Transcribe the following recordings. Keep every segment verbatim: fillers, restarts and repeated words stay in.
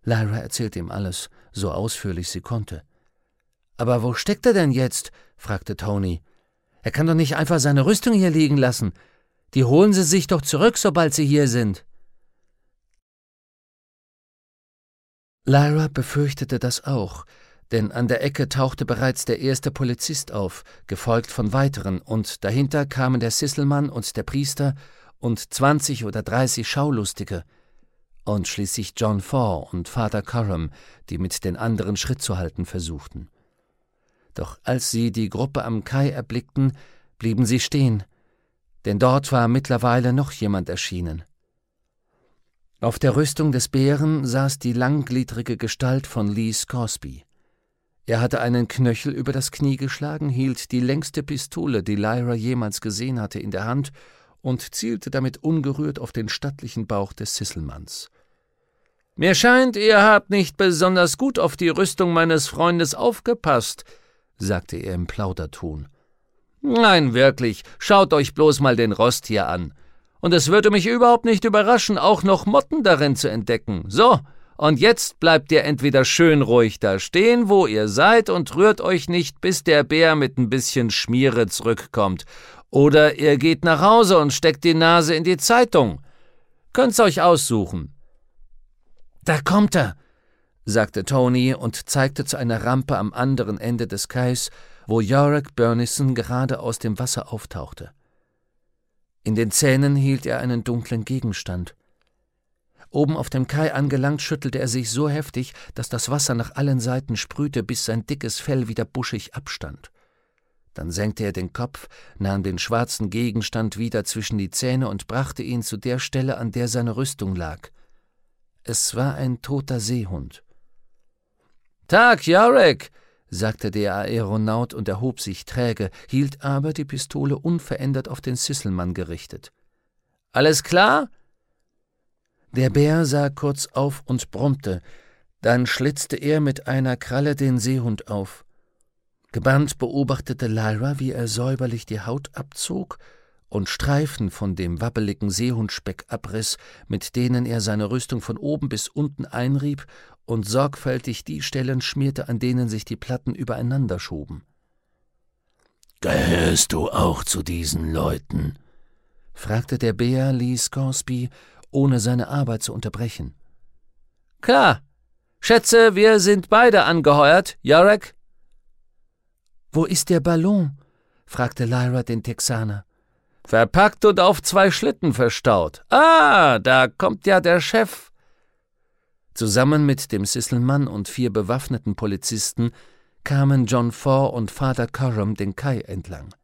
Lyra erzählte ihm alles, so ausführlich sie konnte. »Aber wo steckt er denn jetzt?« fragte Tony. »Er kann doch nicht einfach seine Rüstung hier liegen lassen. Die holen sie sich doch zurück, sobald sie hier sind.« Lyra befürchtete das auch, denn an der Ecke tauchte bereits der erste Polizist auf, gefolgt von weiteren, und dahinter kamen der Sisselmann und der Priester und zwanzig oder dreißig Schaulustige und schließlich John Ford und Vater Coram, die mit den anderen Schritt zu halten versuchten. Doch als sie die Gruppe am Kai erblickten, blieben sie stehen, denn dort war mittlerweile noch jemand erschienen. Auf der Rüstung des Bären saß die langgliedrige Gestalt von Lee Scoresby. Er hatte einen Knöchel über das Knie geschlagen, hielt die längste Pistole, die Lyra jemals gesehen hatte, in der Hand und zielte damit ungerührt auf den stattlichen Bauch des Sisselmanns. »Mir scheint, ihr habt nicht besonders gut auf die Rüstung meines Freundes aufgepasst«, sagte er im Plauderton. »Nein, wirklich, schaut euch bloß mal den Rost hier an. Und es würde mich überhaupt nicht überraschen, auch noch Motten darin zu entdecken. So, und jetzt bleibt ihr entweder schön ruhig da stehen, wo ihr seid, und rührt euch nicht, bis der Bär mit ein bisschen Schmiere zurückkommt. Oder ihr geht nach Hause und steckt die Nase in die Zeitung. Könnt's euch aussuchen.« »Da kommt er«, sagte Tony und zeigte zu einer Rampe am anderen Ende des Kais, wo Iorek Byrnison gerade aus dem Wasser auftauchte. In den Zähnen hielt er einen dunklen Gegenstand. Oben auf dem Kai angelangt, schüttelte er sich so heftig, dass das Wasser nach allen Seiten sprühte, bis sein dickes Fell wieder buschig abstand. Dann senkte er den Kopf, nahm den schwarzen Gegenstand wieder zwischen die Zähne und brachte ihn zu der Stelle, an der seine Rüstung lag. Es war ein toter Seehund. »Tag, Iorek«, sagte der Aeronaut und erhob sich träge, hielt aber die Pistole unverändert auf den Sisselmann gerichtet. »Alles klar?« Der Bär sah kurz auf und brummte, dann schlitzte er mit einer Kralle den Seehund auf. Gebannt beobachtete Lyra, wie er säuberlich die Haut abzog und Streifen von dem wabbeligen Seehundspeck abriss, mit denen er seine Rüstung von oben bis unten einrieb und sorgfältig die Stellen schmierte, an denen sich die Platten übereinander schoben. »Gehörst du auch zu diesen Leuten?« fragte der Bär Lee Scoresby, ohne seine Arbeit zu unterbrechen. »Klar. Schätze, wir sind beide angeheuert, Iorek?« »Wo ist der Ballon?« fragte Lyra den Texaner. »Verpackt und auf zwei Schlitten verstaut. Ah, da kommt ja der Chef.« Zusammen mit dem Sisselmann und vier bewaffneten Polizisten kamen John Ford und Vater Coram den Kai entlang.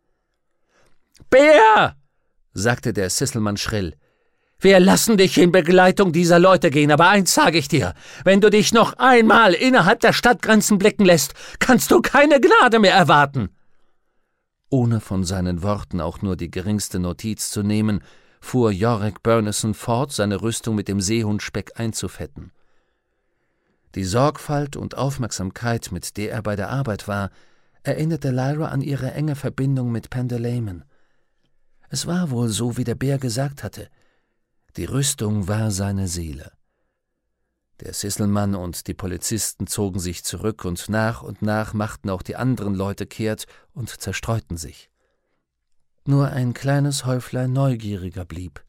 »Bär«, sagte der Sisselmann schrill, »wir lassen dich in Begleitung dieser Leute gehen, aber eins sage ich dir, wenn du dich noch einmal innerhalb der Stadtgrenzen blicken lässt, kannst du keine Gnade mehr erwarten.« Ohne von seinen Worten auch nur die geringste Notiz zu nehmen, fuhr Iorek Byrnison fort, seine Rüstung mit dem Seehundspeck einzufetten. Die Sorgfalt und Aufmerksamkeit, mit der er bei der Arbeit war, erinnerte Lyra an ihre enge Verbindung mit Pendleman. Es war wohl so, wie der Bär gesagt hatte. Die Rüstung war seine Seele. Der Sisselmann und die Polizisten zogen sich zurück, und nach und nach machten auch die anderen Leute kehrt und zerstreuten sich. Nur ein kleines Häuflein Neugieriger blieb.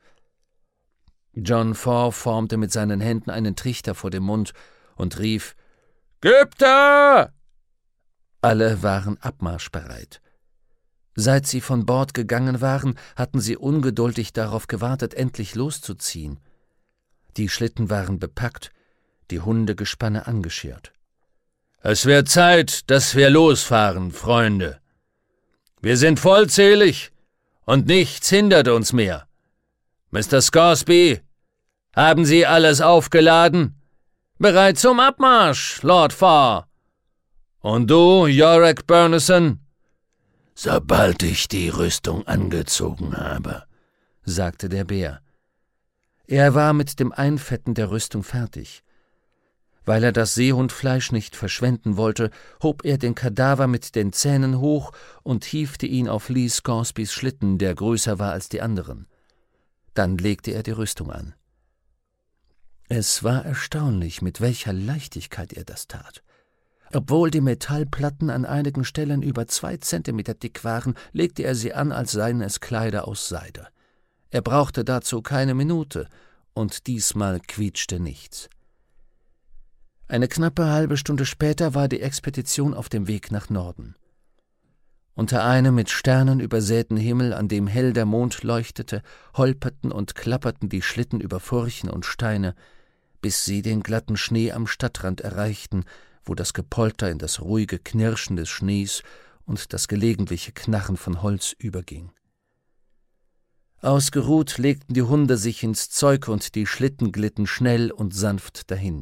John Ford formte mit seinen Händen einen Trichter vor dem Mund und rief, »Gypter!« Alle waren abmarschbereit. Seit sie von Bord gegangen waren, hatten sie ungeduldig darauf gewartet, endlich loszuziehen. Die Schlitten waren bepackt, die Hundegespanne angeschirrt. »Es wird Zeit, dass wir losfahren, Freunde. Wir sind vollzählig und nichts hindert uns mehr. Mister Scoresby, haben Sie alles aufgeladen? Bereit zum Abmarsch, Lord Ford. Und du, Iorek Byrnison?« »Sobald ich die Rüstung angezogen habe«, sagte der Bär. Er war mit dem Einfetten der Rüstung fertig. Weil er das Seehundfleisch nicht verschwenden wollte, hob er den Kadaver mit den Zähnen hoch und hiefte ihn auf Lee Scoresbys Schlitten, der größer war als die anderen. Dann legte er die Rüstung an. Es war erstaunlich, mit welcher Leichtigkeit er das tat. Obwohl die Metallplatten an einigen Stellen über zwei Zentimeter dick waren, legte er sie an, als seien es Kleider aus Seide. Er brauchte dazu keine Minute, und diesmal quietschte nichts. Eine knappe halbe Stunde später war die Expedition auf dem Weg nach Norden. Unter einem mit Sternen übersäten Himmel, an dem hell der Mond leuchtete, holperten und klapperten die Schlitten über Furchen und Steine, bis sie den glatten Schnee am Stadtrand erreichten, wo das Gepolter in das ruhige Knirschen des Schnees und das gelegentliche Knarren von Holz überging. Ausgeruht legten die Hunde sich ins Zeug und die Schlitten glitten schnell und sanft dahin.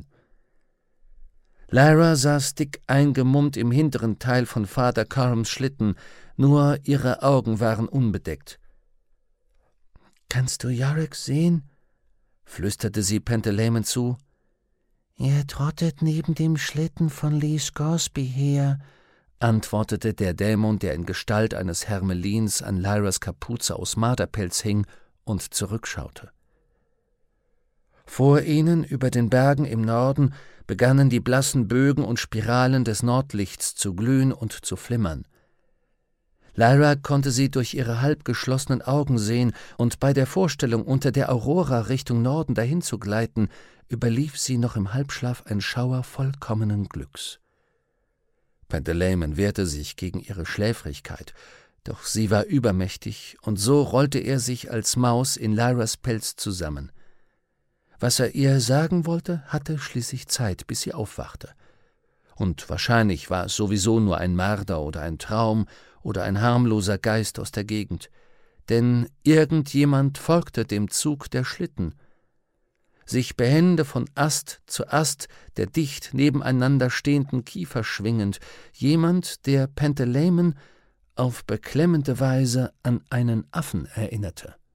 Lyra saß dick eingemummt im hinteren Teil von Vater Corhams Schlitten, nur ihre Augen waren unbedeckt. »Kannst du Yorick sehen?« flüsterte sie Pantaleimon zu. »Er trottet neben dem Schlitten von Lee Scoresby her«, antwortete der Dämon, der in Gestalt eines Hermelins an Lyras Kapuze aus Marderpelz hing und zurückschaute. Vor ihnen, über den Bergen im Norden, begannen die blassen Bögen und Spiralen des Nordlichts zu glühen und zu flimmern. Lyra konnte sie durch ihre halb geschlossenen Augen sehen, und bei der Vorstellung, unter der Aurora Richtung Norden dahin zu gleiten, überlief sie noch im Halbschlaf ein Schauer vollkommenen Glücks. Pantaleimon wehrte sich gegen ihre Schläfrigkeit, doch sie war übermächtig, und so rollte er sich als Maus in Lyras Pelz zusammen. Was er ihr sagen wollte, hatte schließlich Zeit, bis sie aufwachte. Und wahrscheinlich war es sowieso nur ein Marder oder ein Traum oder ein harmloser Geist aus der Gegend, denn irgendjemand folgte dem Zug der Schlitten. Sich behende von Ast zu Ast der dicht nebeneinander stehenden Kiefer schwingend, jemand, der Pantaleimon auf beklemmende Weise an einen Affen erinnerte.